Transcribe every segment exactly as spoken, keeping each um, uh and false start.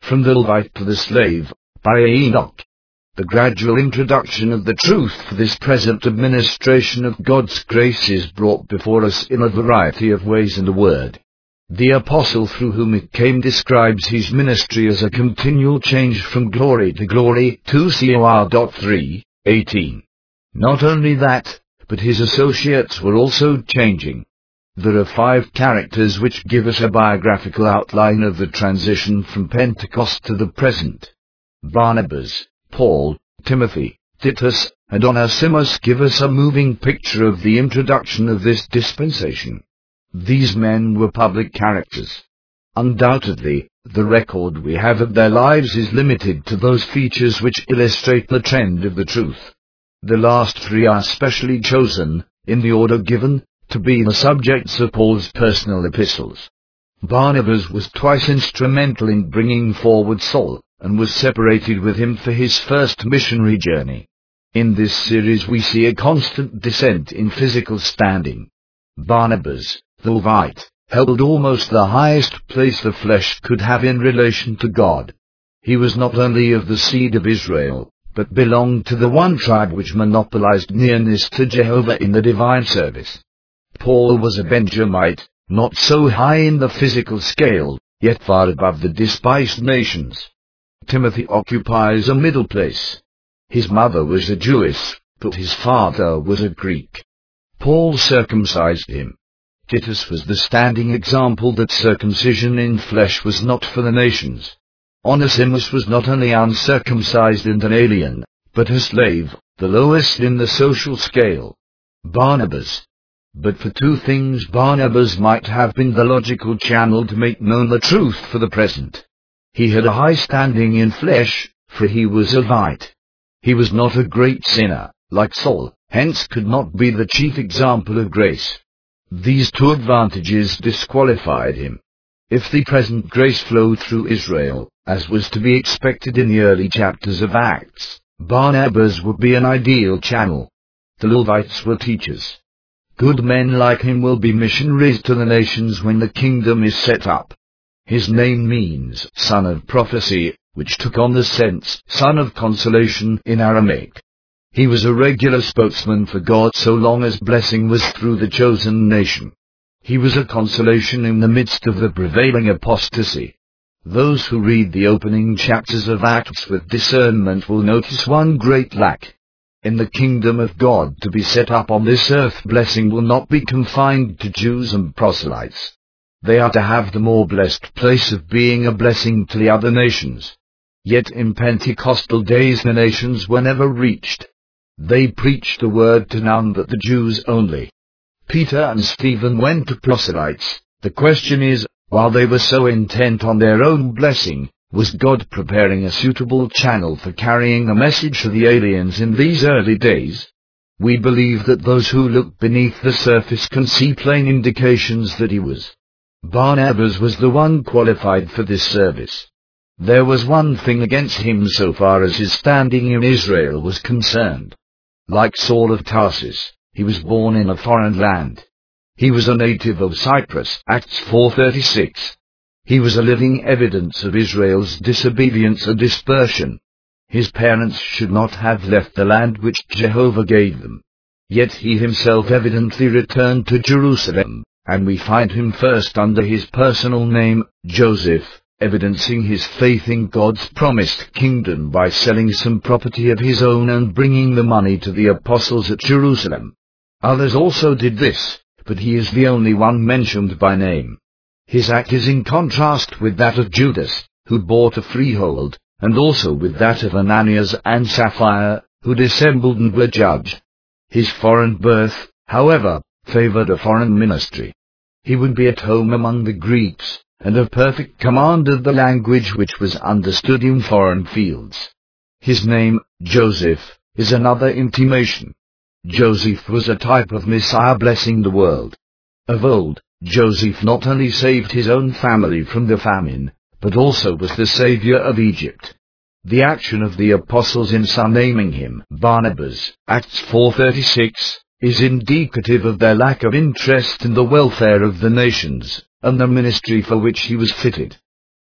from the Levite to the slave, by Enoch. The gradual introduction of the truth for this present administration of God's grace is brought before us in a variety of ways in the Word. The apostle through whom it came describes his ministry as a continual change from glory to glory, two Cor three eighteen. Not only that, but his associates were also changing. There are five characters which give us a biographical outline of the transition from Pentecost to the present. Barnabas, Paul, Timothy, Titus, and Onesimus give us a moving picture of the introduction of this dispensation. These men were public characters. Undoubtedly, the record we have of their lives is limited to those features which illustrate the trend of the truth. The last three are specially chosen, in the order given, to be the subjects of Paul's personal epistles. Barnabas was twice instrumental in bringing forward Saul, and was separated with him for his first missionary journey. In this series we see a constant descent in physical standing. Barnabas, the Levite, held almost the highest place the flesh could have in relation to God. He was not only of the seed of Israel, but belonged to the one tribe which monopolized nearness to Jehovah in the divine service. Paul was a Benjamite, not so high in the physical scale, yet far above the despised nations. Timothy occupies a middle place. His mother was a Jewess, but his father was a Greek. Paul circumcised him. Titus was the standing example that circumcision in flesh was not for the nations. Onesimus was not only uncircumcised and an alien, but a slave, the lowest in the social scale. Barnabas. But for two things Barnabas might have been the logical channel to make known the truth for the present. He had a high standing in flesh, for he was a Levite. He was not a great sinner, like Saul, hence could not be the chief example of grace. These two advantages disqualified him. If the present grace flowed through Israel, as was to be expected in the early chapters of Acts, Barnabas would be an ideal channel. The Levites were teachers. Good men like him will be missionaries to the nations when the kingdom is set up. His name means son of prophecy, which took on the sense son of consolation in Aramaic. He was a regular spokesman for God so long as blessing was through the chosen nation. He was a consolation in the midst of the prevailing apostasy. Those who read the opening chapters of Acts with discernment will notice one great lack. In the kingdom of God to be set up on this earth, blessing will not be confined to Jews and proselytes. They are to have the more blessed place of being a blessing to the other nations. Yet in Pentecostal days the nations were never reached. They preached the word to none but the Jews only. Peter and Stephen went to proselytes. The question is, while they were so intent on their own blessing, was God preparing a suitable channel for carrying the message to the aliens in these early days? We believe that those who look beneath the surface can see plain indications that he was. Barnabas was the one qualified for this service. There was one thing against him so far as his standing in Israel was concerned. Like Saul of Tarsus, he was born in a foreign land. He was a native of Cyprus, Acts four thirty-six. He was a living evidence of Israel's disobedience and dispersion. His parents should not have left the land which Jehovah gave them. Yet he himself evidently returned to Jerusalem, and we find him first under his personal name, Joseph, evidencing his faith in God's promised kingdom by selling some property of his own and bringing the money to the apostles at Jerusalem. Others also did this, but he is the only one mentioned by name. His act is in contrast with that of Judas, who bought a freehold, and also with that of Ananias and Sapphira, who dissembled and were judged. His foreign birth, however, favored a foreign ministry. He would be at home among the Greeks, and of perfect command of the language which was understood in foreign fields. His name, Joseph, is another intimation. Joseph was a type of Messiah blessing the world. Of old, Joseph not only saved his own family from the famine, but also was the savior of Egypt. The action of the apostles in surnaming him Barnabas, Acts four thirty-six, is indicative of their lack of interest in the welfare of the nations, and the ministry for which he was fitted.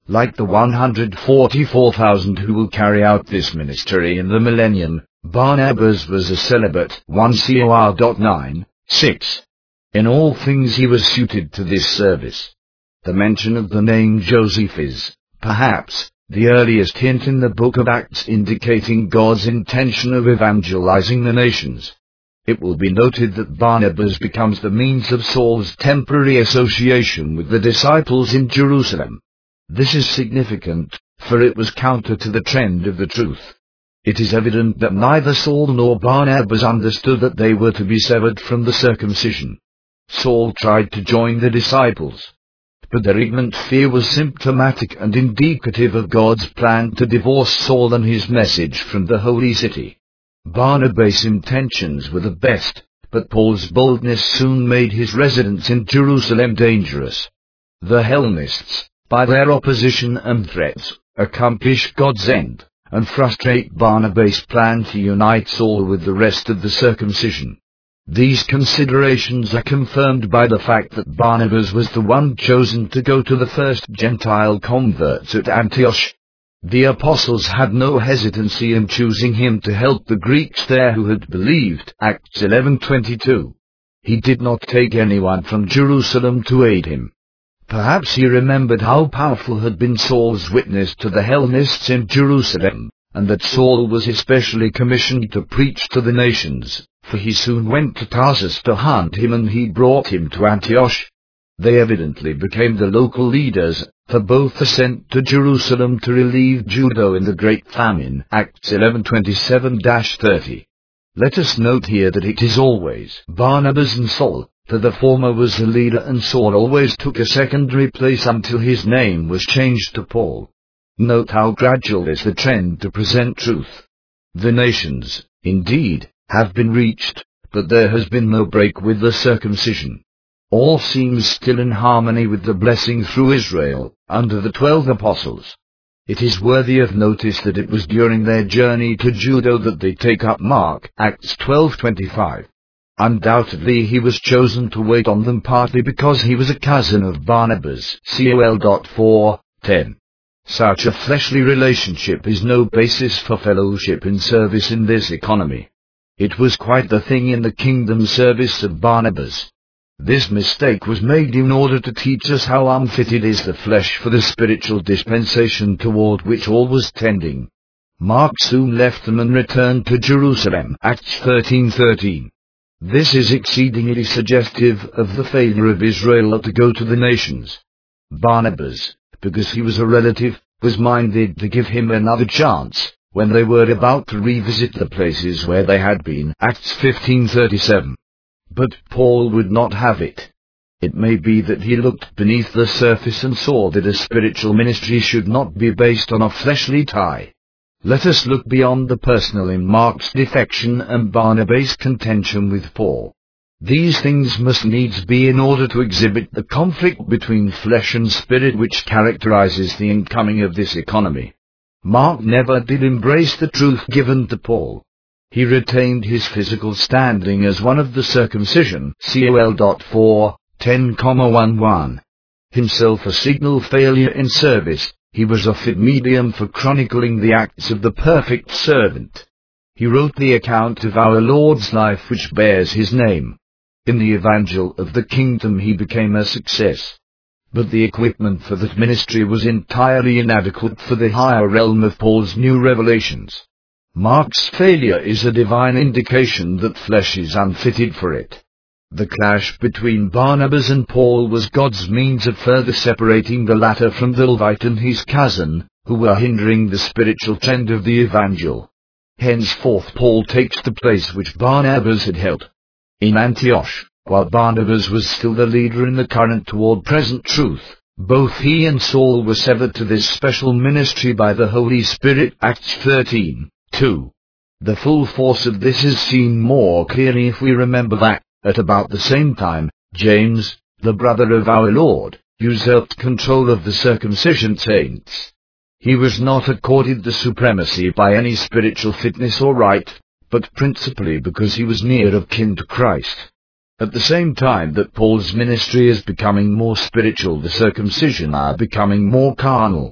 Like the one hundred forty-four thousand who will carry out this ministry in the millennium, Barnabas was a celibate. First Cor nine, six. In all things he was suited to this service. The mention of the name Joseph is, perhaps, the earliest hint in the book of Acts indicating God's intention of evangelizing the nations. It will be noted that Barnabas becomes the means of Saul's temporary association with the disciples in Jerusalem. This is significant, for it was counter to the trend of the truth. It is evident that neither Saul nor Barnabas understood that they were to be severed from the circumcision. Saul tried to join the disciples, but their ignorant fear was symptomatic and indicative of God's plan to divorce Saul and his message from the holy city. Barnabas' intentions were the best, but Paul's boldness soon made his residence in Jerusalem dangerous. The Hellenists, by their opposition and threats, accomplish God's end, and frustrate Barnabas' plan to unite Saul with the rest of the circumcision. These considerations are confirmed by the fact that Barnabas was the one chosen to go to the first Gentile converts at Antioch. The apostles had no hesitancy in choosing him to help the Greeks there who had believed. Acts eleven twenty-two. He did not take anyone from Jerusalem to aid him. Perhaps he remembered how powerful had been Saul's witness to the Hellenists in Jerusalem, and that Saul was especially commissioned to preach to the nations, for he soon went to Tarsus to hunt him and he brought him to Antioch. They evidently became the local leaders, for both are sent to Jerusalem to relieve Judah in the great famine. Acts eleven twenty-seven to thirty. Let us note here that it is always Barnabas and Saul, for the former was the leader and Saul always took a secondary place until his name was changed to Paul. Note how gradual is the trend to present truth. The nations, indeed, have been reached, but there has been no break with the circumcision. All seems still in harmony with the blessing through Israel, under the twelve apostles. It is worthy of notice that it was during their journey to Judah that they take up Mark. Acts twelve twenty-five. Undoubtedly he was chosen to wait on them partly because he was a cousin of Barnabas. Col four ten. Such a fleshly relationship is no basis for fellowship in service in this economy. It was quite the thing in the kingdom service of Barnabas. This mistake was made in order to teach us how unfitted is the flesh for the spiritual dispensation toward which all was tending. Mark soon left them and returned to Jerusalem. Acts thirteen thirteen. This is exceedingly suggestive of the failure of Israel to go to the nations. Barnabas, because he was a relative, was minded to give him another chance, when they were about to revisit the places where they had been. Acts fifteen thirty-seven. But Paul would not have it. It may be that he looked beneath the surface and saw that a spiritual ministry should not be based on a fleshly tie. Let us look beyond the personal in Mark's defection and Barnabas' contention with Paul. These things must needs be in order to exhibit the conflict between flesh and spirit which characterizes the incoming of this economy. Mark never did embrace the truth given to Paul. He retained his physical standing as one of the circumcision. Col four ten eleven. Himself a signal failure in service, he was a fit medium for chronicling the acts of the perfect servant. He wrote the account of our Lord's life which bears his name. In the evangel of the kingdom he became a success. But the equipment for that ministry was entirely inadequate for the higher realm of Paul's new revelations. Mark's failure is a divine indication that flesh is unfitted for it. The clash between Barnabas and Paul was God's means of further separating the latter from the Levite and his cousin, who were hindering the spiritual trend of the evangel. Henceforth Paul takes the place which Barnabas had held. In Antioch, while Barnabas was still the leader in the current toward present truth, both he and Saul were severed to this special ministry by the Holy Spirit. Acts thirteen two. The full force of this is seen more clearly if we remember that, at about the same time, James, the brother of our Lord, usurped control of the circumcision saints. He was not accorded the supremacy by any spiritual fitness or right, but principally because he was near of kin to Christ. At the same time that Paul's ministry is becoming more spiritual, the circumcision are becoming more carnal.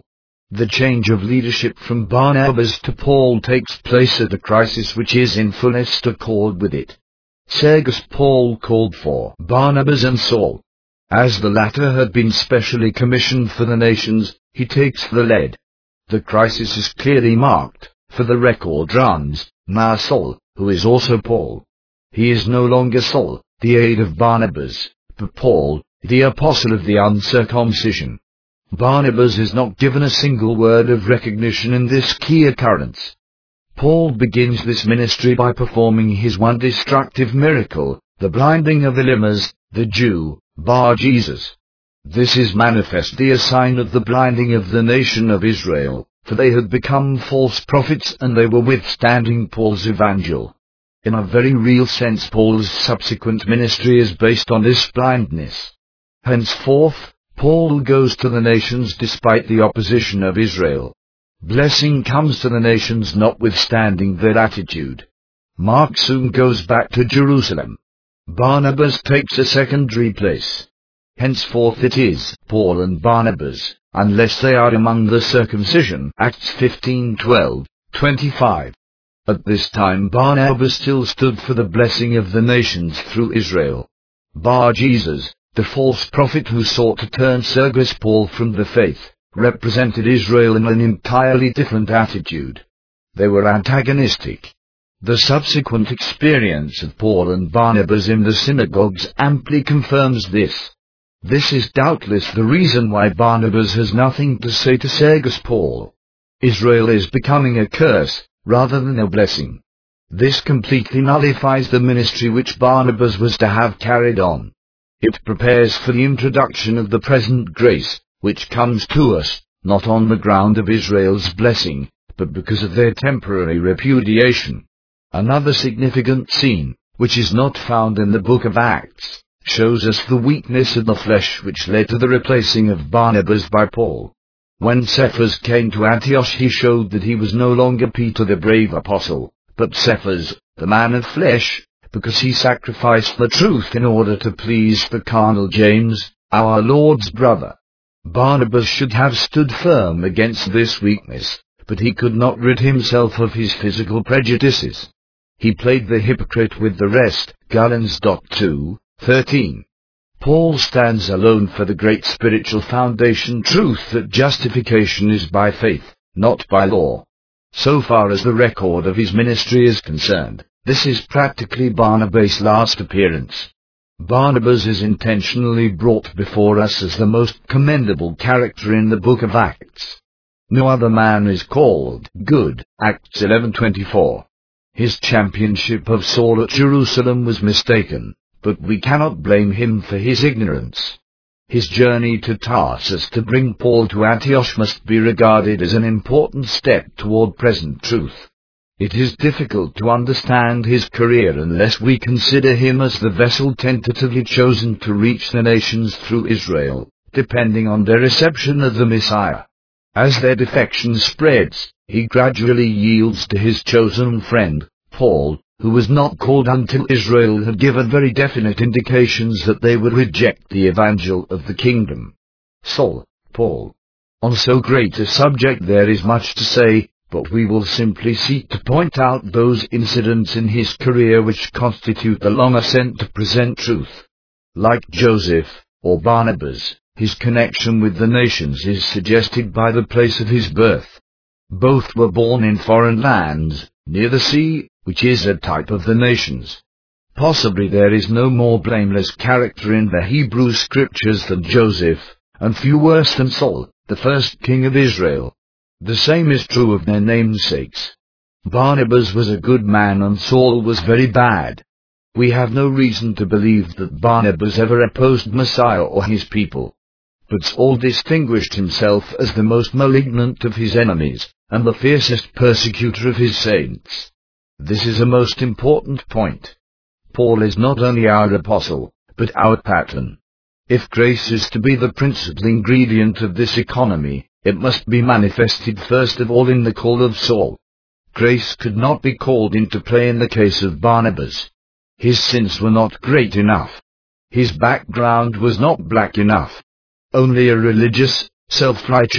The change of leadership from Barnabas to Paul takes place at a crisis which is in fullest accord with it. Sergius Paul called for Barnabas and Saul. As the latter had been specially commissioned for the nations, he takes the lead. The crisis is clearly marked, for the record runs, now Saul, who is also Paul. He is no longer Saul, the aide of Barnabas, but Paul, the apostle of the uncircumcision. Barnabas is not given a single word of recognition in this key occurrence. Paul begins this ministry by performing his one destructive miracle, the blinding of Elymas, the Jew, Bar-Jesus. This is manifestly a sign of the blinding of the nation of Israel, for they had become false prophets and they were withstanding Paul's evangel. In a very real sense, Paul's subsequent ministry is based on this blindness. Henceforth, Paul goes to the nations despite the opposition of Israel. Blessing comes to the nations notwithstanding their attitude. Mark soon goes back to Jerusalem. Barnabas takes a secondary place. Henceforth it is Paul and Barnabas, unless they are among the circumcision. Acts fifteen twelve, twenty-five. At this time Barnabas still stood for the blessing of the nations through Israel. Bar-Jesus, the false prophet who sought to turn Sergius Paul from the faith, represented Israel in an entirely different attitude. They were antagonistic. The subsequent experience of Paul and Barnabas in the synagogues amply confirms this. This is doubtless the reason why Barnabas has nothing to say to Sergius Paul. Israel is becoming a curse, rather than a blessing. This completely nullifies the ministry which Barnabas was to have carried on. It prepares for the introduction of the present grace, which comes to us, not on the ground of Israel's blessing, but because of their temporary repudiation. Another significant scene, which is not found in the book of Acts, shows us the weakness of the flesh which led to the replacing of Barnabas by Paul. When Cephas came to Antioch, he showed that he was no longer Peter the brave apostle, but Cephas, the man of flesh, because he sacrificed the truth in order to please the carnal James, our Lord's brother. Barnabas should have stood firm against this weakness, but he could not rid himself of his physical prejudices. He played the hypocrite with the rest. Galatians two thirteen. Paul stands alone for the great spiritual foundation truth that justification is by faith, not by law. So far as the record of his ministry is concerned, this is practically Barnabas' last appearance. Barnabas is intentionally brought before us as the most commendable character in the book of Acts. No other man is called good. Acts eleven twenty-four. His championship of Saul at Jerusalem was mistaken, but we cannot blame him for his ignorance. His journey to Tarsus to bring Paul to Antioch must be regarded as an important step toward present truth. It is difficult to understand his career unless we consider him as the vessel tentatively chosen to reach the nations through Israel, depending on their reception of the Messiah. As their defection spreads, he gradually yields to his chosen friend, Paul, who was not called until Israel had given very definite indications that they would reject the evangel of the kingdom. Saul, Paul. On so great a subject there is much to say, but we will simply seek to point out those incidents in his career which constitute the long ascent to present truth. Like Joseph, or Barnabas, his connection with the nations is suggested by the place of his birth. Both were born in foreign lands, near the sea, which is a type of the nations. Possibly there is no more blameless character in the Hebrew scriptures than Joseph, and few worse than Saul, the first king of Israel. The same is true of their namesakes. Barnabas was a good man and Saul was very bad. We have no reason to believe that Barnabas ever opposed Messiah or his people. But Saul distinguished himself as the most malignant of his enemies, and the fiercest persecutor of his saints. This is a most important point. Paul is not only our apostle, but our pattern. If grace is to be the principal ingredient of this economy, it must be manifested first of all in the call of Saul. Grace could not be called into play in the case of Barnabas. His sins were not great enough. His background was not black enough. Only a religious, self-righteous,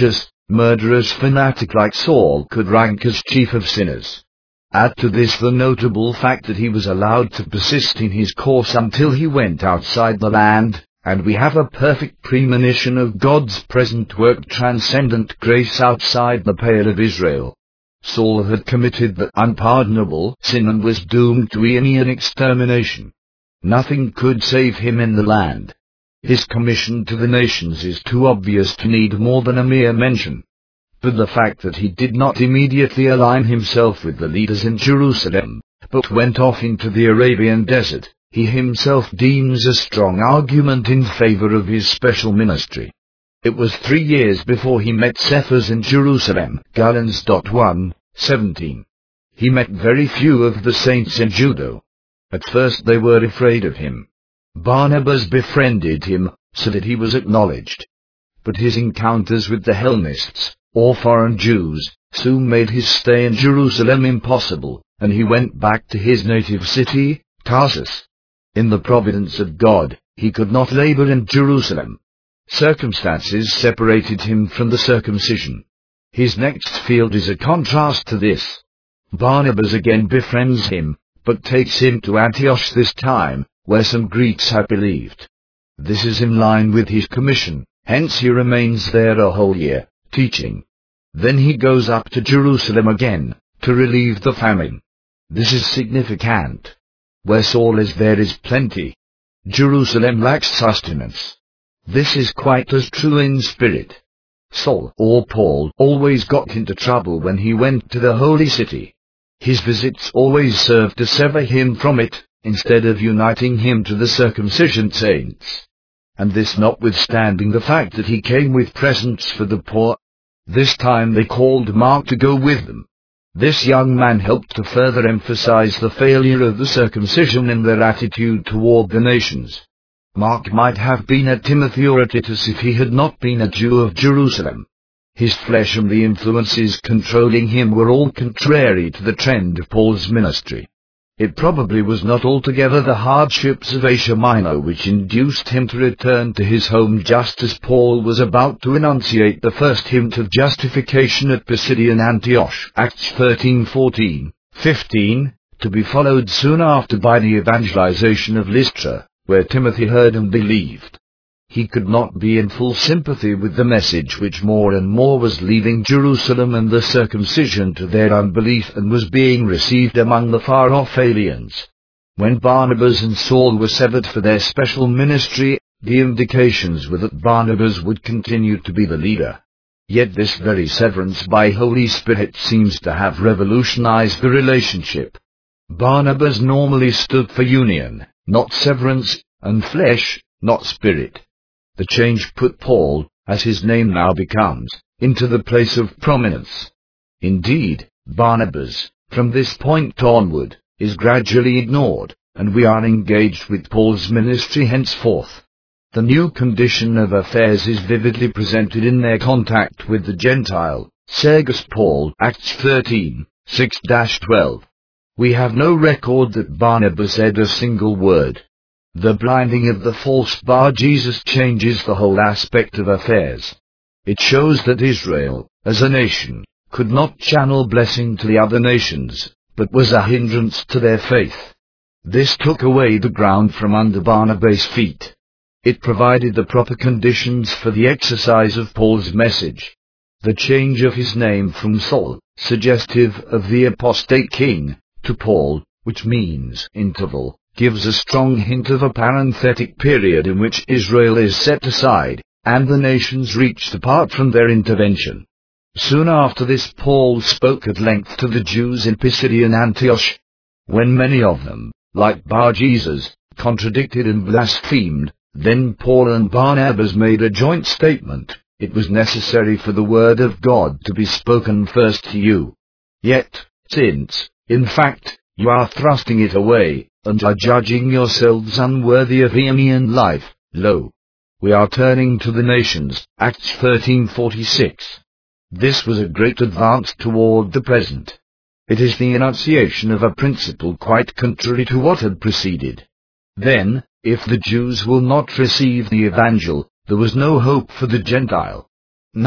murderous fanatic like Saul could rank as chief of sinners. Add to this the notable fact that he was allowed to persist in his course until he went outside the land, and we have a perfect premonition of God's present work, transcendent grace outside the pale of Israel. Saul had committed the unpardonable sin and was doomed to eonian extermination. Nothing could save him in the land. His commission to the nations is too obvious to need more than a mere mention. But the fact that he did not immediately align himself with the leaders in Jerusalem, but went off into the Arabian desert, he himself deems a strong argument in favor of his special ministry. It was three years before he met Cephas in Jerusalem, Galatians one seventeen. He met very few of the saints in Judah. At first they were afraid of him. Barnabas befriended him, so that he was acknowledged. But his encounters with the Hellenists, or foreign Jews, soon made his stay in Jerusalem impossible, and he went back to his native city, Tarsus. In the providence of God, he could not labor in Jerusalem. Circumstances separated him from the circumcision. His next field is a contrast to this. Barnabas again befriends him, but takes him to Antioch this time, where some Greeks have believed. This is in line with his commission, hence he remains there a whole year, teaching. Then he goes up to Jerusalem again, to relieve the famine. This is significant. Where Saul is, there is plenty. Jerusalem lacks sustenance. This is quite as true in spirit. Saul, or Paul, always got into trouble when he went to the holy city. His visits always served to sever him from it, instead of uniting him to the circumcision saints. And this notwithstanding the fact that he came with presents for the poor. This time they called Mark to go with them. This young man helped to further emphasize the failure of the circumcision in their attitude toward the nations. Mark might have been at Timothy or at Titus if he had not been a Jew of Jerusalem. His flesh and the influences controlling him were all contrary to the trend of Paul's ministry. It probably was not altogether the hardships of Asia Minor which induced him to return to his home just as Paul was about to enunciate the first hint of justification at Pisidian Antioch, Acts thirteen fourteen fifteen, to be followed soon after by the evangelization of Lystra, where Timothy heard and believed. He could not be in full sympathy with the message which more and more was leaving Jerusalem and the circumcision to their unbelief and was being received among the far-off aliens. When Barnabas and Saul were severed for their special ministry, the indications were that Barnabas would continue to be the leader. Yet this very severance by Holy Spirit seems to have revolutionized the relationship. Barnabas normally stood for union, not severance, and flesh, not spirit. The change put Paul, as his name now becomes, into the place of prominence. Indeed, Barnabas, from this point onward, is gradually ignored, and we are engaged with Paul's ministry henceforth. The new condition of affairs is vividly presented in their contact with the Gentile, Sergius Paul, Acts thirteen six to twelve. We have no record that Barnabas said a single word. The blinding of the false Bar-Jesus changes the whole aspect of affairs. It shows that Israel, as a nation, could not channel blessing to the other nations, but was a hindrance to their faith. This took away the ground from under Barnabas' feet. It provided the proper conditions for the exercise of Paul's message. The change of his name from Saul, suggestive of the apostate king, to Paul, which means interval, gives a strong hint of a parenthetic period in which Israel is set aside, and the nations reached apart from their intervention. Soon after this Paul spoke at length to the Jews in Pisidian Antioch. When many of them, like Bar-Jesus, contradicted and blasphemed, then Paul and Barnabas made a joint statement: it was necessary for the word of God to be spoken first to you. Yet, since, in fact, you are thrusting it away, and are judging yourselves unworthy of Aeonian life, lo, we are turning to the nations, Acts thirteen forty-six. This was a great advance toward the present. It is the enunciation of a principle quite contrary to what had preceded. Then, if the Jews will not receive the Evangel, there was no hope for the Gentile. Now,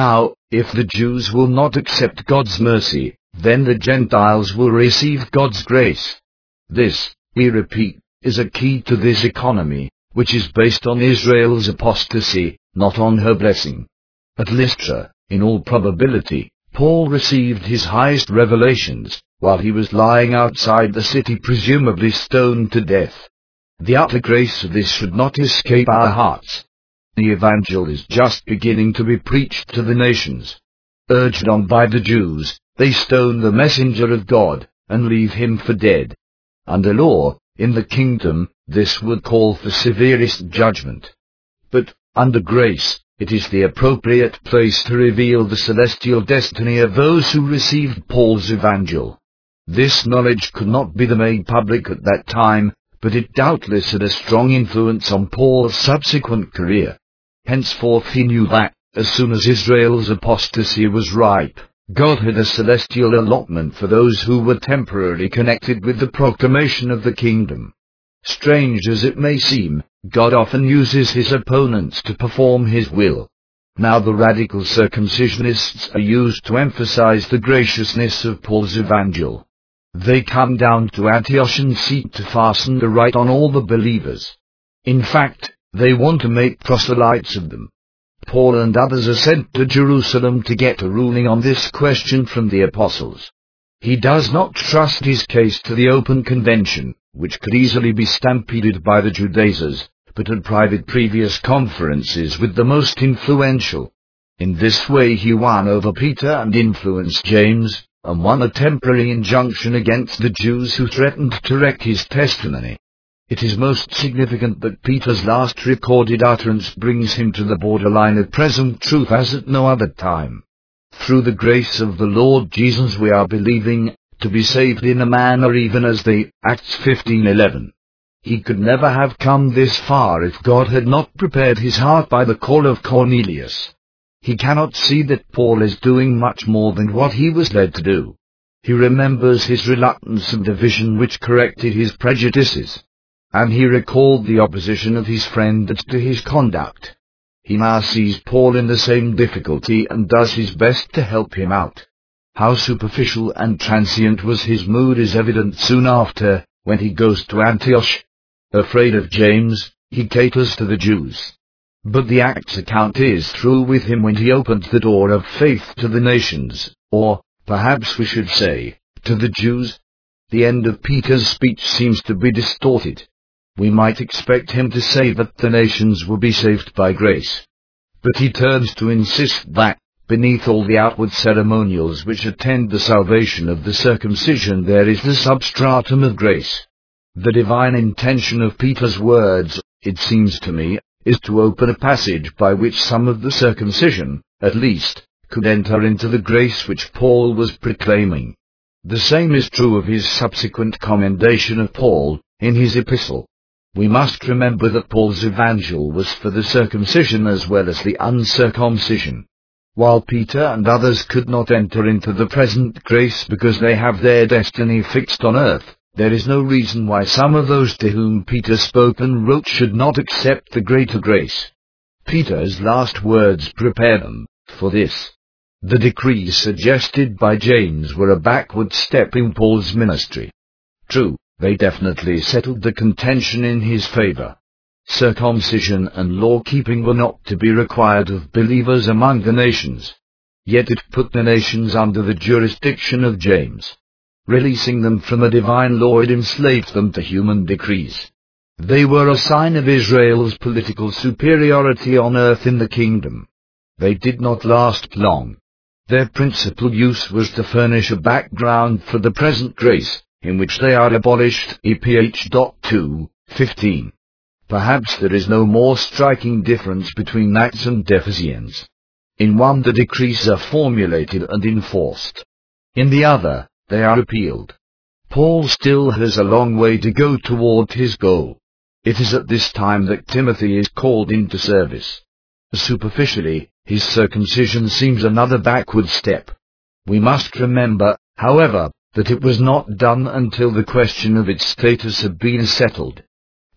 If the Jews will not accept God's mercy, then the Gentiles will receive God's grace. This, we repeat, is a key to this economy, which is based on Israel's apostasy, not on her blessing. At Lystra, in all probability, Paul received his highest revelations, while he was lying outside the city, presumably stoned to death. The utter grace of this should not escape our hearts. The evangel is just beginning to be preached to the nations. Urged on by the Jews, they stone the messenger of God, and leave him for dead. Under law, in the kingdom, this would call for severest judgment. But, under grace, it is the appropriate place to reveal the celestial destiny of those who received Paul's evangel. This knowledge could not be made public at that time, but it doubtless had a strong influence on Paul's subsequent career. Henceforth he knew that, as soon as Israel's apostasy was ripe, God had a celestial allotment for those who were temporarily connected with the proclamation of the kingdom. Strange as it may seem, God often uses his opponents to perform his will. Now the radical circumcisionists are used to emphasize the graciousness of Paul's evangel. They come down to Antioch and seek to fasten the right on all the believers. In fact, they want to make proselytes of them. Paul and others are sent to Jerusalem to get a ruling on this question from the apostles. He does not trust his case to the open convention, which could easily be stampeded by the Judaizers, but had private previous conferences with the most influential. In this way he won over Peter and influenced James, and won a temporary injunction against the Jews who threatened to wreck his testimony. It is most significant that Peter's last recorded utterance brings him to the borderline of present truth as at no other time. Through the grace of the Lord Jesus we are believing, to be saved in a manner even as they, Acts fifteen eleven. He could never have come this far if God had not prepared his heart by the call of Cornelius. He cannot see that Paul is doing much more than what he was led to do. He remembers his reluctance and division which corrected his prejudices. And he recalled the opposition of his friend as to his conduct. He now sees Paul in the same difficulty and does his best to help him out. How superficial and transient was his mood is evident soon after, when he goes to Antioch. Afraid of James, he caters to the Jews. But the Acts account is through with him when he opens the door of faith to the nations, or, perhaps we should say, to the Jews. The end of Peter's speech seems to be distorted. We might expect him to say that the nations will be saved by grace. But he turns to insist that, beneath all the outward ceremonials which attend the salvation of the circumcision, there is the substratum of grace. The divine intention of Peter's words, it seems to me, is to open a passage by which some of the circumcision, at least, could enter into the grace which Paul was proclaiming. The same is true of his subsequent commendation of Paul, in his epistle. We must remember that Paul's evangel was for the circumcision as well as the uncircumcision. While Peter and others could not enter into the present grace because they have their destiny fixed on earth, there is no reason why some of those to whom Peter spoke and wrote should not accept the greater grace. Peter's last words prepare them for this. The decrees suggested by James were a backward step in Paul's ministry. True, they definitely settled the contention in his favor. Circumcision and law-keeping were not to be required of believers among the nations. Yet it put the nations under the jurisdiction of James. Releasing them from a divine law, it enslaved them to human decrees. They were a sign of Israel's political superiority on earth in the kingdom. They did not last long. Their principal use was to furnish a background for the present grace, in which they are abolished. E P H two fifteen. Perhaps there is no more striking difference between Acts and Ephesians. In one the decrees are formulated and enforced. In the other, they are repealed. Paul still has a long way to go toward his goal. It is at this time that Timothy is called into service. Superficially, his circumcision seems another backward step. We must remember, however, that it was not done until the question of its status had been settled.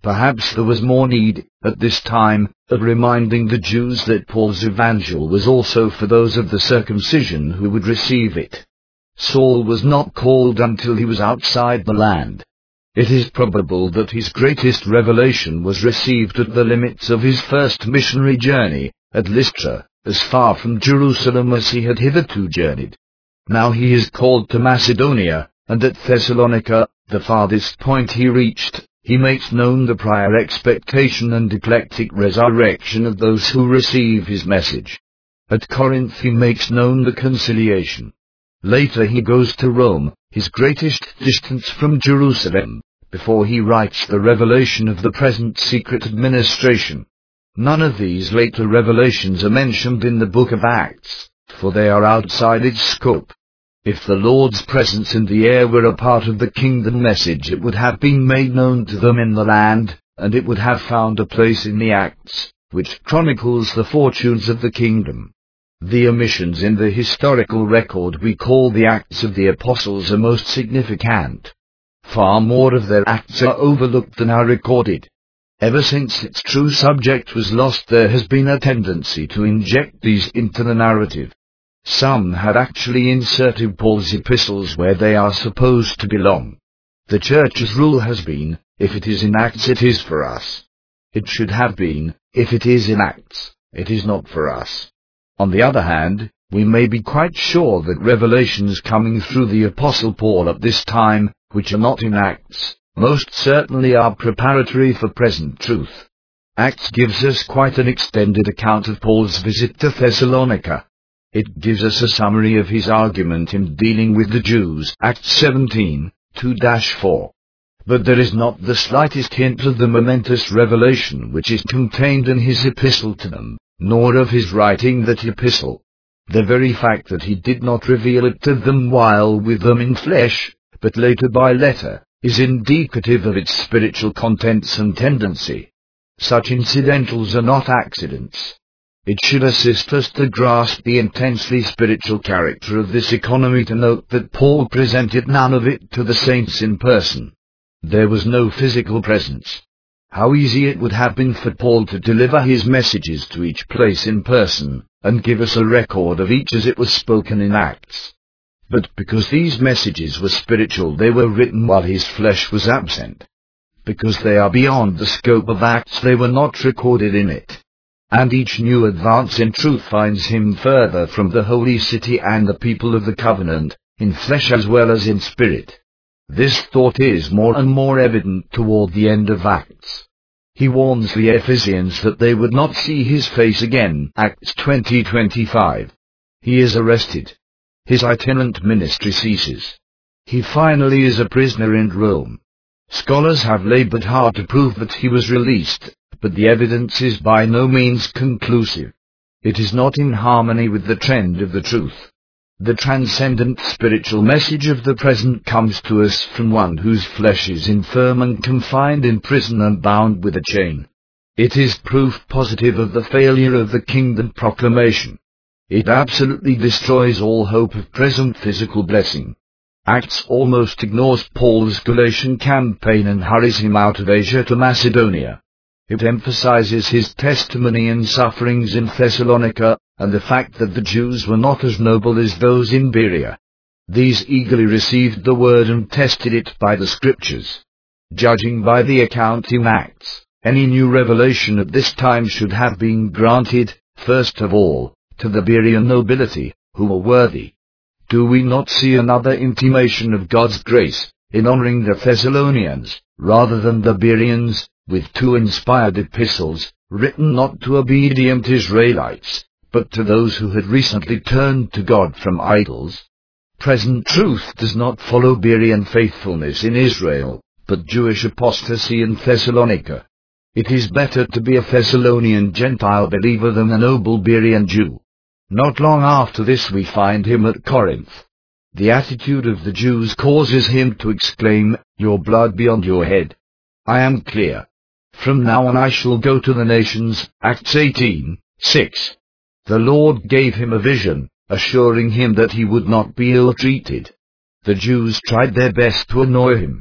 Perhaps there was more need, at this time, of reminding the Jews that Paul's evangel was also for those of the circumcision who would receive it. Saul was not called until he was outside the land. It is probable that his greatest revelation was received at the limits of his first missionary journey, at Lystra, as far from Jerusalem as he had hitherto journeyed. Now he is called to Macedonia, and at Thessalonica, the farthest point he reached, he makes known the prior expectation and eclectic resurrection of those who receive his message. At Corinth he makes known the conciliation. Later he goes to Rome, his greatest distance from Jerusalem, before he writes the revelation of the present secret administration. None of these later revelations are mentioned in the book of Acts, for they are outside its scope. If the Lord's presence in the air were a part of the kingdom message, it would have been made known to them in the land, and it would have found a place in the Acts, which chronicles the fortunes of the kingdom. The omissions in the historical record we call the Acts of the Apostles are most significant. Far more of their acts are overlooked than are recorded. Ever since its true subject was lost, there has been a tendency to inject these into the narrative. Some had actually inserted Paul's epistles where they are supposed to belong. The Church's rule has been, if it is in Acts it is for us. It should have been, if it is in Acts, it is not for us. On the other hand, we may be quite sure that revelations coming through the Apostle Paul at this time, which are not in Acts, most certainly are preparatory for present truth. Acts gives us quite an extended account of Paul's visit to Thessalonica. It gives us a summary of his argument in dealing with the Jews, Acts seventeen, two to four. But there is not the slightest hint of the momentous revelation which is contained in his epistle to them, nor of his writing that epistle. The very fact that he did not reveal it to them while with them in flesh, but later by letter, is indicative of its spiritual contents and tendency. Such incidentals are not accidents. It should assist us to grasp the intensely spiritual character of this economy, to note that Paul presented none of it to the saints in person. There was no physical presence. How easy it would have been for Paul to deliver his messages to each place in person, and give us a record of each as it was spoken in Acts. But because these messages were spiritual, they were written while his flesh was absent. Because they are beyond the scope of Acts, they were not recorded in it. And each new advance in truth finds him further from the holy city and the people of the covenant, in flesh as well as in spirit. This thought is more and more evident toward the end of Acts. He warns the Ephesians that they would not see his face again, Acts twenty twenty-five. He is arrested. His itinerant ministry ceases. He finally is a prisoner in Rome. Scholars have labored hard to prove that he was released, but the evidence is by no means conclusive. It is not in harmony with the trend of the truth. The transcendent spiritual message of the present comes to us from one whose flesh is infirm and confined in prison and bound with a chain. It is proof positive of the failure of the kingdom proclamation. It absolutely destroys all hope of present physical blessing. Acts almost ignores Paul's Galatian campaign and hurries him out of Asia to Macedonia. It emphasizes his testimony and sufferings in Thessalonica, and the fact that the Jews were not as noble as those in Berea. These eagerly received the word and tested it by the Scriptures. Judging by the account in Acts, any new revelation at this time should have been granted, first of all, to the Berean nobility, who were worthy. Do we not see another intimation of God's grace, in honoring the Thessalonians, rather than the Bereans, with two inspired epistles, written not to obedient Israelites, but to those who had recently turned to God from idols? Present truth does not follow Berean faithfulness in Israel, but Jewish apostasy in Thessalonica. It is better to be a Thessalonian Gentile believer than a noble Berean Jew. Not long after this we find him at Corinth. The attitude of the Jews causes him to exclaim, "Your blood be on your head. I am clear. From now on I shall go to the nations," Acts eighteen, six. The Lord gave him a vision, assuring him that he would not be ill-treated. The Jews tried their best to annoy him.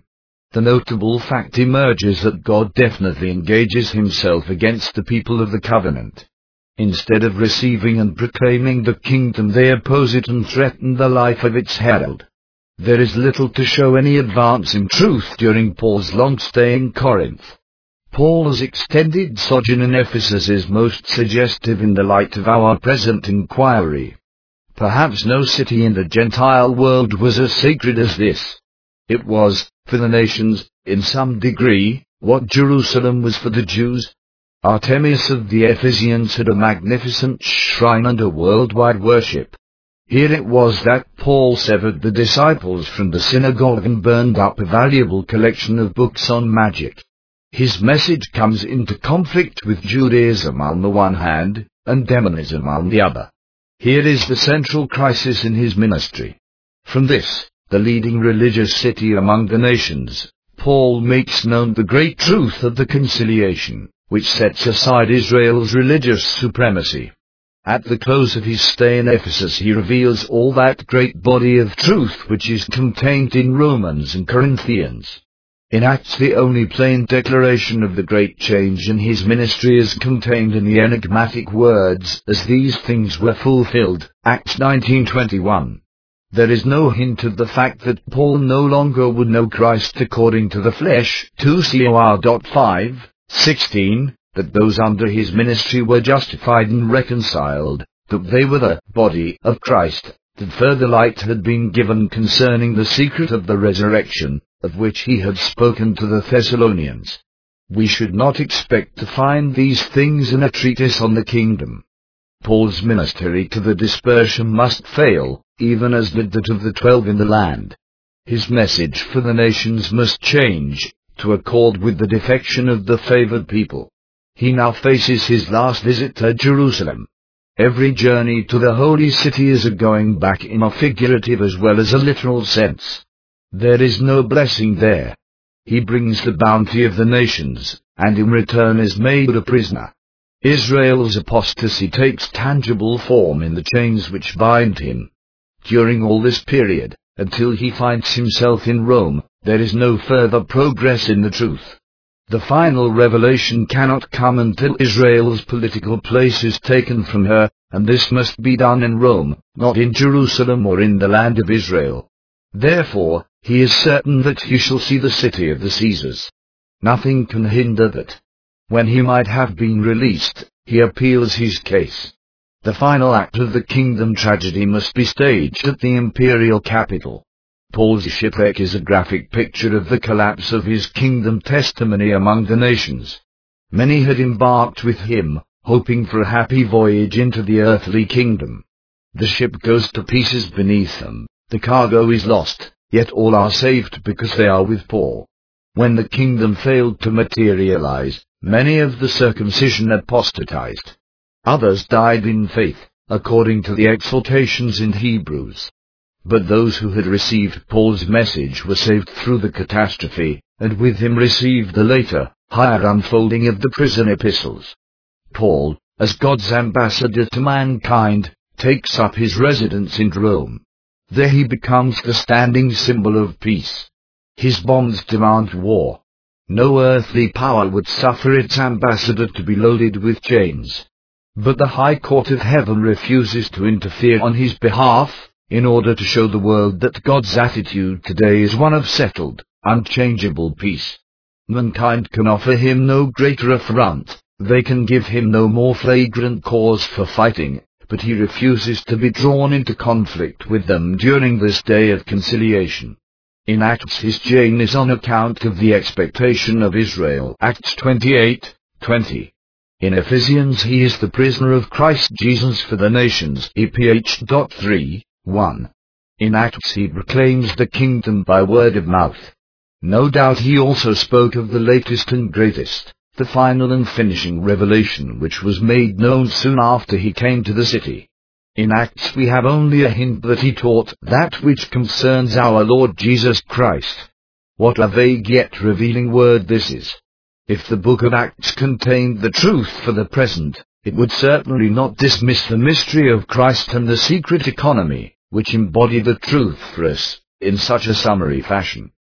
The notable fact emerges that God definitely engages himself against the people of the covenant. Instead of receiving and proclaiming the kingdom, they oppose it and threaten the life of its herald. There is little to show any advance in truth during Paul's long stay in Corinth. Paul's extended sojourn in Ephesus is most suggestive in the light of our present inquiry. Perhaps no city in the Gentile world was as sacred as this. It was, for the nations, in some degree, what Jerusalem was for the Jews. Artemis of the Ephesians had a magnificent shrine and a worldwide worship. Here it was that Paul severed the disciples from the synagogue and burned up a valuable collection of books on magic. His message comes into conflict with Judaism on the one hand, and demonism on the other. Here is the central crisis in his ministry. From this, the leading religious city among the nations, Paul makes known the great truth of the conciliation, which sets aside Israel's religious supremacy. At the close of his stay in Ephesus, he reveals all that great body of truth which is contained in Romans and Corinthians. In Acts, the only plain declaration of the great change in his ministry is contained in the enigmatic words, "As these things were fulfilled," Acts nineteen twenty-one. There is no hint of the fact that Paul no longer would know Christ according to the flesh, two Cor five sixteen, that those under his ministry were justified and reconciled, that they were the body of Christ, that further light had been given concerning the secret of the resurrection, of which he had spoken to the Thessalonians. We should not expect to find these things in a treatise on the kingdom. Paul's ministry to the dispersion must fail, even as did that of the twelve in the land. His message for the nations must change, to accord with the defection of the favored people. He now faces his last visit to Jerusalem. Every journey to the holy city is a going back in a figurative as well as a literal sense. There is no blessing there. He brings the bounty of the nations, and in return is made a prisoner. Israel's apostasy takes tangible form in the chains which bind him. During all this period, until he finds himself in Rome, there is no further progress in the truth. The final revelation cannot come until Israel's political place is taken from her, and this must be done in Rome, not in Jerusalem or in the land of Israel. Therefore, he is certain that he shall see the city of the Caesars. Nothing can hinder that. When he might have been released, he appeals his case. The final act of the kingdom tragedy must be staged at the imperial capital. Paul's shipwreck is a graphic picture of the collapse of his kingdom testimony among the nations. Many had embarked with him, hoping for a happy voyage into the earthly kingdom. The ship goes to pieces beneath them, the cargo is lost, yet all are saved because they are with Paul. When the kingdom failed to materialize, many of the circumcision apostatized. Others died in faith, according to the exhortations in Hebrews. But those who had received Paul's message were saved through the catastrophe, and with him received the later, higher unfolding of the prison epistles. Paul, as God's ambassador to mankind, takes up his residence in Rome. There he becomes the standing symbol of peace. His bonds demand war. No earthly power would suffer its ambassador to be loaded with chains. But the High Court of Heaven refuses to interfere on his behalf, in order to show the world that God's attitude today is one of settled, unchangeable peace. Mankind can offer him no greater affront, they can give him no more flagrant cause for fighting, but he refuses to be drawn into conflict with them during this day of conciliation. In Acts his chain is on account of the expectation of Israel, Acts twenty-eight twenty. In Ephesians he is the prisoner of Christ Jesus for the nations, E P H three one. In Acts he proclaims the kingdom by word of mouth. No doubt he also spoke of the latest and greatest, the final and finishing revelation which was made known soon after he came to the city. In Acts we have only a hint that he taught that which concerns our Lord Jesus Christ. What a vague yet revealing word this is. If the book of Acts contained the truth for the present, it would certainly not dismiss the mystery of Christ and the secret economy, which embody the truth for us, in such a summary fashion.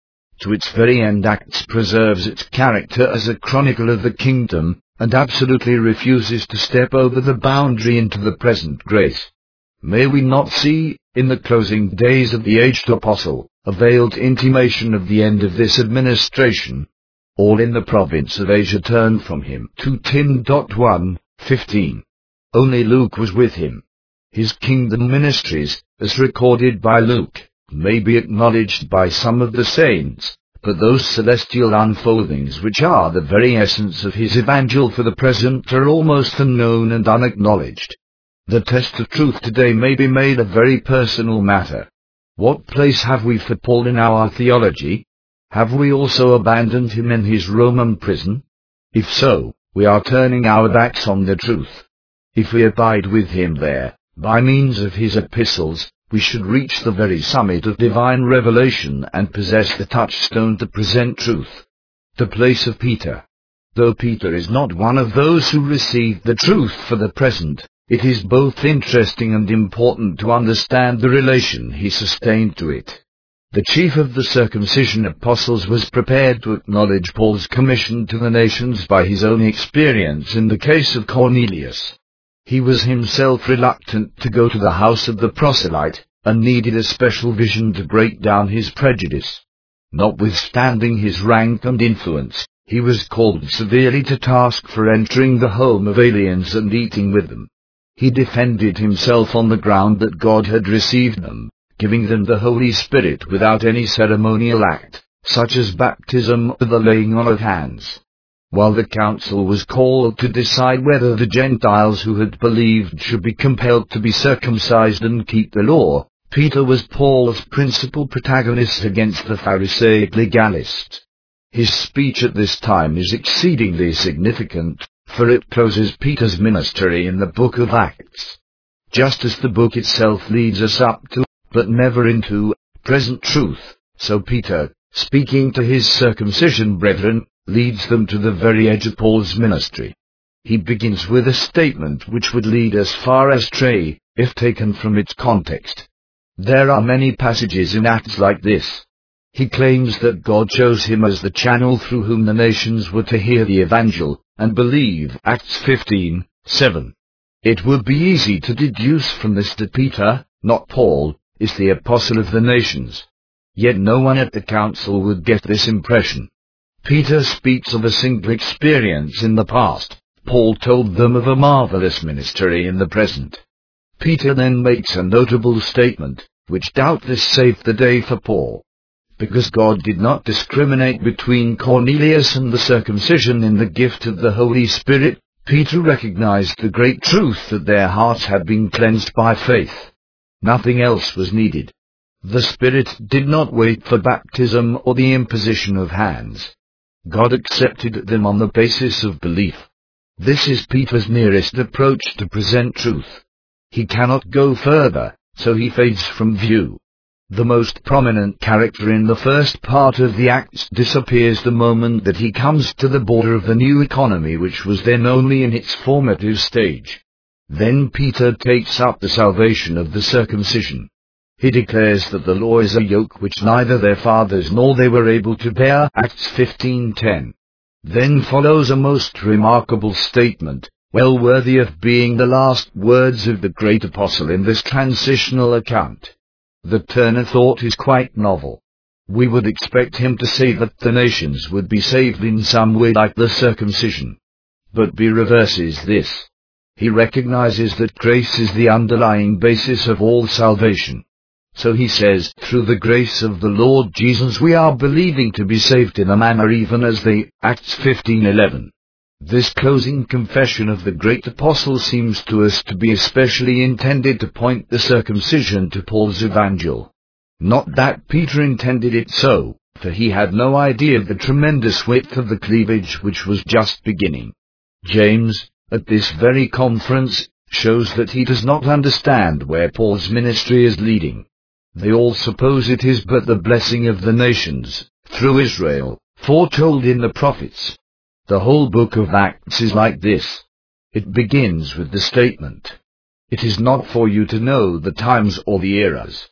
to its very end, Acts preserves its character as a chronicle of the kingdom, and absolutely refuses to step over the boundary into the present grace. May we not see, in the closing days of the aged apostle, a veiled intimation of the end of this administration? All in the province of Asia turned from him. Second Timothy one fifteen. Only Luke was with him. His kingdom ministries, as recorded by Luke, may be acknowledged by some of the saints, but those celestial unfoldings which are the very essence of his evangel for the present are almost unknown and unacknowledged. The test of truth today may be made a very personal matter. What place have we for Paul in our theology? Have we also abandoned him in his Roman prison? If so, we are turning our backs on the truth. If we abide with him there, by means of his epistles, we should reach the very summit of divine revelation and possess the touchstone to present truth. The place of Peter. Though Peter is not one of those who received the truth for the present, it is both interesting and important to understand the relation he sustained to it. The chief of the circumcision apostles was prepared to acknowledge Paul's commission to the nations by his own experience in the case of Cornelius. He was himself reluctant to go to the house of the proselyte, and needed a special vision to break down his prejudice. Notwithstanding his rank and influence, he was called severely to task for entering the home of aliens and eating with them. He defended himself on the ground that God had received them, giving them the Holy Spirit without any ceremonial act, such as baptism or the laying on of hands. While the council was called to decide whether the Gentiles who had believed should be compelled to be circumcised and keep the law, Peter was Paul's principal protagonist against the Pharisaic legalists. His speech at this time is exceedingly significant, for it closes Peter's ministry in the book of Acts. Just as the book itself leads us up to, but never into, present truth, so Peter, speaking to his circumcision brethren, leads them to the very edge of Paul's ministry. He begins with a statement which would lead us far astray, if taken from its context. There are many passages in Acts like this. He claims that God chose him as the channel through whom the nations were to hear the evangel, and believe. Acts fifteen seven. It would be easy to deduce from this that Peter, not Paul, is the apostle of the nations. Yet no one at the council would get this impression. Peter speaks of a single experience in the past. Paul told them of a marvelous ministry in the present. Peter then makes a notable statement, which doubtless saved the day for Paul. Because God did not discriminate between Cornelius and the circumcision in the gift of the Holy Spirit, Peter recognized the great truth that their hearts had been cleansed by faith. Nothing else was needed. The Spirit did not wait for baptism or the imposition of hands. God accepted them on the basis of belief. This is Peter's nearest approach to present truth. He cannot go further, so he fades from view. The most prominent character in the first part of the Acts disappears the moment that he comes to the border of the new economy, which was then only in its formative stage. Then Peter takes up the salvation of the circumcision. He declares that the law is a yoke which neither their fathers nor they were able to bear. Acts fifteen ten. Then follows a most remarkable statement, well worthy of being the last words of the great apostle in this transitional account. The turn of thought is quite novel. We would expect him to say that the nations would be saved in some way like the circumcision. But he reverses this. He recognizes that grace is the underlying basis of all salvation. So he says, through the grace of the Lord Jesus we are believing to be saved in a manner even as they. Acts fifteen eleven. This closing confession of the great apostle seems to us to be especially intended to point the circumcision to Paul's evangel. Not that Peter intended it so, for he had no idea of the tremendous width of the cleavage which was just beginning. James, at this very conference, shows that he does not understand where Paul's ministry is leading. They all suppose it is but the blessing of the nations, through Israel, foretold in the prophets. The whole book of Acts is like this. It begins with the statement, "It is not for you to know the times or the eras."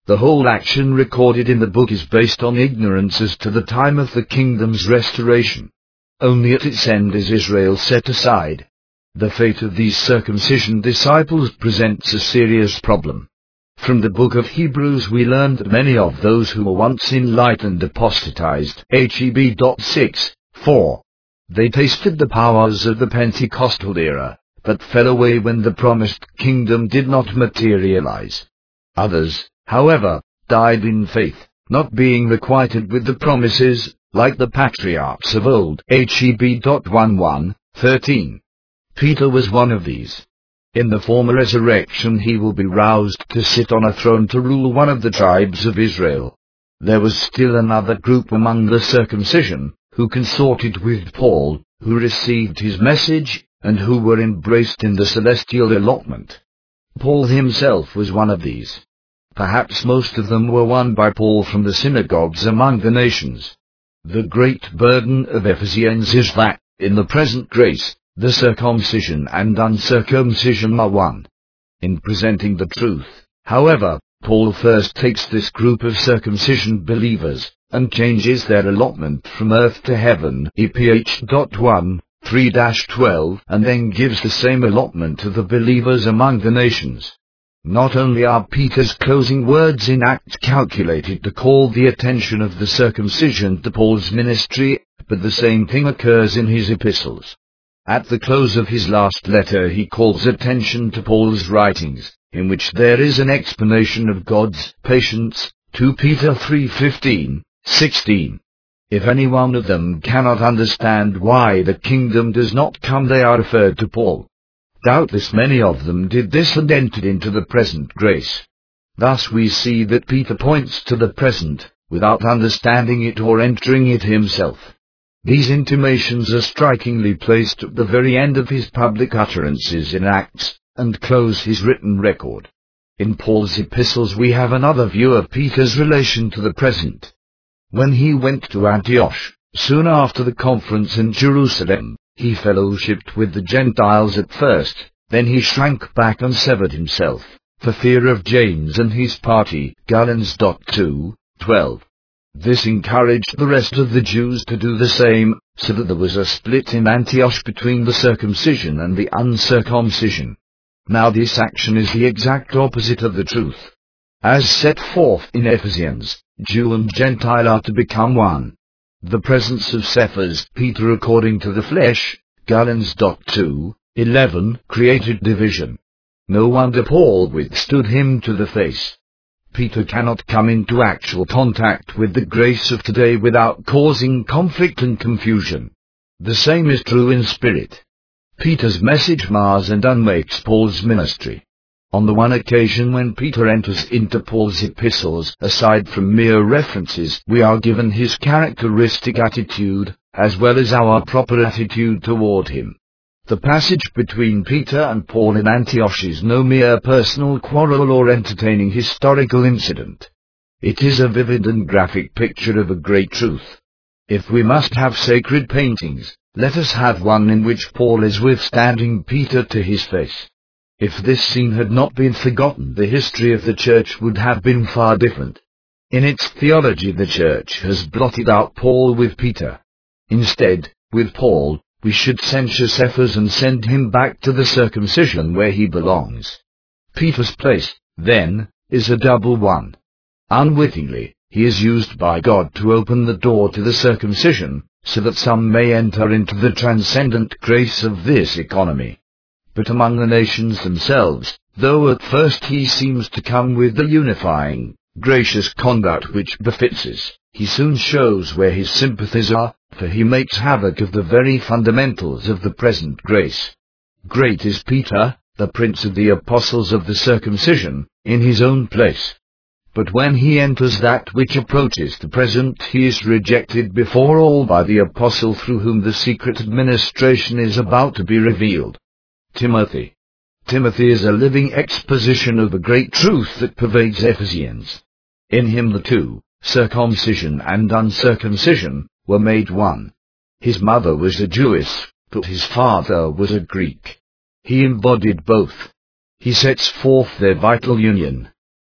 The whole action recorded in the book is based on ignorance as to the time of the kingdom's restoration. Only at its end is Israel set aside. The fate of these circumcision disciples presents a serious problem. From the book of Hebrews we learn that many of those who were once enlightened apostatized. Heb. six, four. They tasted the powers of the Pentecostal era, but fell away when the promised kingdom did not materialize. Others, however, died in faith, not being requited with the promises, like the patriarchs of old. Heb. eleven, thirteen. Peter was one of these. In the former resurrection he will be roused to sit on a throne to rule one of the tribes of Israel. There was still another group among the circumcision, who consorted with Paul, who received his message, and who were embraced in the celestial allotment. Paul himself was one of these. Perhaps most of them were won by Paul from the synagogues among the nations. The great burden of Ephesians is that, in the present grace, the circumcision and uncircumcision are one. In presenting the truth, however, Paul first takes this group of circumcision believers, and changes their allotment from earth to heaven, E P H one, three twelve, and then gives the same allotment to the believers among the nations. Not only are Peter's closing words in Acts calculated to call the attention of the circumcision to Paul's ministry, but the same thing occurs in his epistles. At the close of his last letter he calls attention to Paul's writings, in which there is an explanation of God's patience, two Peter three fifteen, sixteen. If any one of them cannot understand why the kingdom does not come, they are referred to Paul. Doubtless many of them did this and entered into the present grace. Thus we see that Peter points to the present, without understanding it or entering it himself. These intimations are strikingly placed at the very end of his public utterances in Acts, and close his written record. In Paul's epistles we have another view of Peter's relation to the present. When he went to Antioch, soon after the conference in Jerusalem, he fellowshipped with the Gentiles at first, then he shrank back and severed himself, for fear of James and his party. Galatians two, twelve. This encouraged the rest of the Jews to do the same, so that there was a split in Antioch between the circumcision and the uncircumcision. Now this action is the exact opposite of the truth. As set forth in Ephesians, Jew and Gentile are to become one. The presence of Cephas, Peter according to the flesh, Galatians two, eleven, created division. No wonder Paul withstood him to the face. Peter cannot come into actual contact with the grace of today without causing conflict and confusion. The same is true in spirit. Peter's message mars and unmakes Paul's ministry. On the one occasion when Peter enters into Paul's epistles, aside from mere references, we are given his characteristic attitude, as well as our proper attitude toward him. The passage between Peter and Paul in Antioch is no mere personal quarrel or entertaining historical incident. It is a vivid and graphic picture of a great truth. If we must have sacred paintings, let us have one in which Paul is withstanding Peter to his face. If this scene had not been forgotten, the history of the Church would have been far different. In its theology the Church has blotted out Paul with Peter. Instead, with Paul, we should censure Cephas and send him back to the circumcision where he belongs. Peter's place, then, is a double one. Unwittingly, he is used by God to open the door to the circumcision, so that some may enter into the transcendent grace of this economy. But among the nations themselves, though at first he seems to come with the unifying, gracious conduct which befits us, he soon shows where his sympathies are, for he makes havoc of the very fundamentals of the present grace. Great is Peter, the prince of the apostles of the circumcision, in his own place. But when he enters that which approaches the present, he is rejected before all by the apostle through whom the secret administration is about to be revealed. Timothy. Timothy is a living exposition of the great truth that pervades Ephesians. In him the two, circumcision and uncircumcision, were made one. His mother was a Jewess, but his father was a Greek. He embodied both. He sets forth their vital union.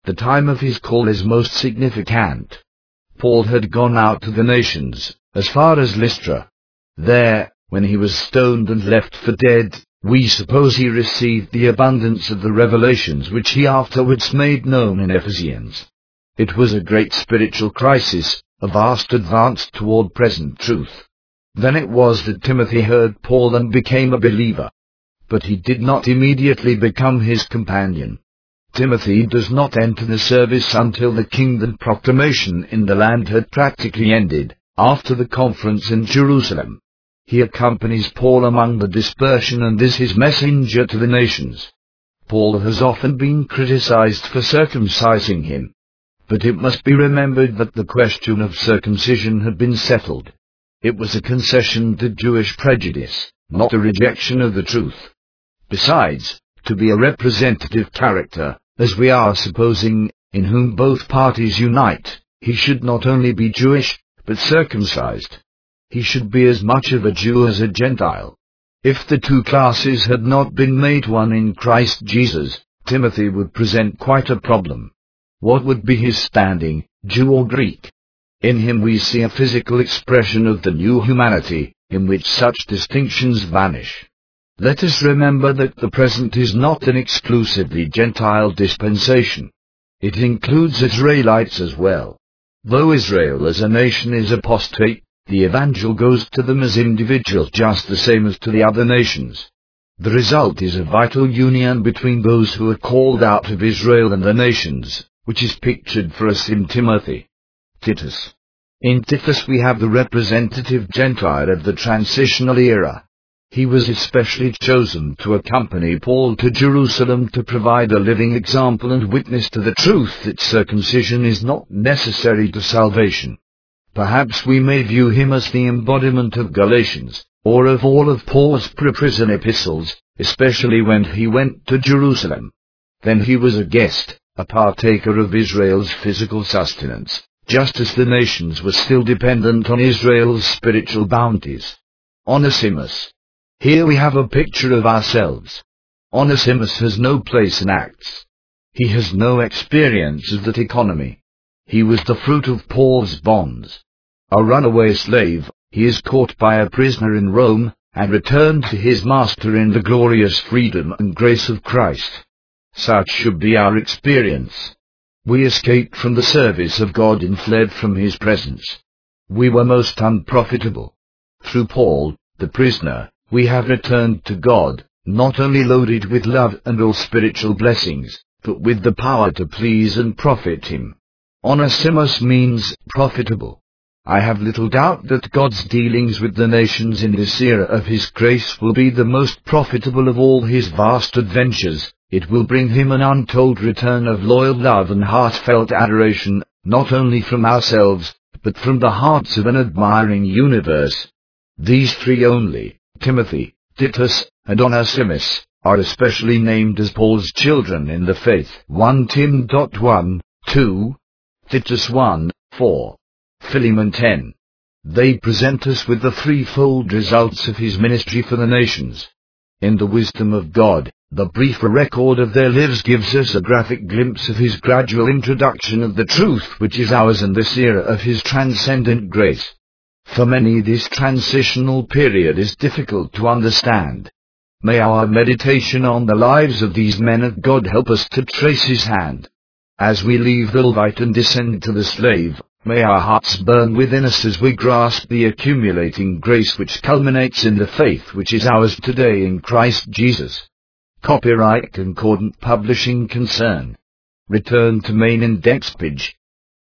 The time of his call is most significant. Paul had gone out to the nations, as far as Lystra. There, when he was stoned and left for dead, we suppose he received the abundance of the revelations which he afterwards made known in Ephesians. It was a great spiritual crisis, a vast advance toward present truth. Then it was that Timothy heard Paul and became a believer. But he did not immediately become his companion. Timothy does not enter the service until the kingdom proclamation in the land had practically ended, after the conference in Jerusalem. He accompanies Paul among the dispersion and is his messenger to the nations. Paul has often been criticized for circumcising him. But it must be remembered that the question of circumcision had been settled. It was a concession to Jewish prejudice, not a rejection of the truth. Besides, to be a representative character, as we are supposing, in whom both parties unite, he should not only be Jewish, but circumcised. He should be as much of a Jew as a Gentile. If the two classes had not been made one in Christ Jesus, Timothy would present quite a problem. What would be his standing, Jew or Greek? In him we see a physical expression of the new humanity, in which such distinctions vanish. Let us remember that the present is not an exclusively Gentile dispensation. It includes Israelites as well. Though Israel as a nation is apostate, the evangel goes to them as individuals just the same as to the other nations. The result is a vital union between those who are called out of Israel and the nations, which is pictured for us in Timothy. Titus. In Titus we have the representative Gentile of the transitional era. He was especially chosen to accompany Paul to Jerusalem to provide a living example and witness to the truth that circumcision is not necessary to salvation. Perhaps we may view him as the embodiment of Galatians, or of all of Paul's pre-prison epistles, especially when he went to Jerusalem. Then he was a guest, a partaker of Israel's physical sustenance, just as the nations were still dependent on Israel's spiritual bounties. Onesimus. Here we have a picture of ourselves. Onesimus has no place in Acts. He has no experience of that economy. He was the fruit of Paul's bonds. A runaway slave, he is caught by a prisoner in Rome, and returned to his master in the glorious freedom and grace of Christ. Such should be our experience. We escaped from the service of God and fled from his presence. We were most unprofitable. Through Paul, the prisoner, we have returned to God, not only loaded with love and all spiritual blessings, but with the power to please and profit him. Onesimus means profitable. I have little doubt that God's dealings with the nations in this era of his grace will be the most profitable of all his vast adventures. It will bring him an untold return of loyal love and heartfelt adoration, not only from ourselves, but from the hearts of an admiring universe. These three only, Timothy, Titus, and Onesimus, are especially named as Paul's children in the faith. First Timothy one, two, Titus one, four, Philemon ten. They present us with the threefold results of his ministry for the nations. In the wisdom of God, the briefer record of their lives gives us a graphic glimpse of his gradual introduction of the truth which is ours in this era of his transcendent grace. For many this transitional period is difficult to understand. May our meditation on the lives of these men of God help us to trace his hand. As we leave the Levite and descend to the slave, may our hearts burn within us as we grasp the accumulating grace which culminates in the faith which is ours today in Christ Jesus. Copyright Concordant Publishing Concern. Return to main index page.